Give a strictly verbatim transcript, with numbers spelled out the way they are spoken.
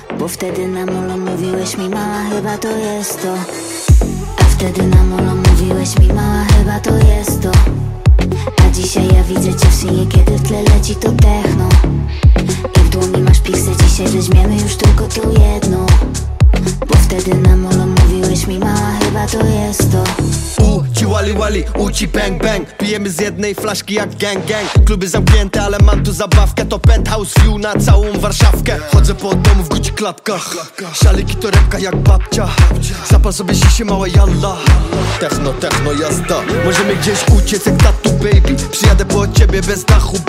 Bo wtedy na molo mówiłeś mi mała, chyba to jest to. A wtedy na molo mówiłeś mi mała, chyba to jest to. A dzisiaj ja widzę cię w synie, kiedy w tle leci to techno. I w dłoni masz piksę, dzisiaj weźmiemy już tylko to jedno. Bo wtedy na molo mówiłeś mi mała, chyba to jest to. U ci wali wali, u ci bang bang. Pijemy z jednej flaszki jak gang gang. Kluby zamknięte, ale mam tu zabawkę. To penthouse view na całą Warszawkę. Chodzę po domu w guci klapkach. Szaliki to repka jak babcia. Zapal sobie sisie mała jalla. Techno, techno, jazda. Możemy gdzieś uciec jak tatu baby. Przyjadę po ciebie bez dachu.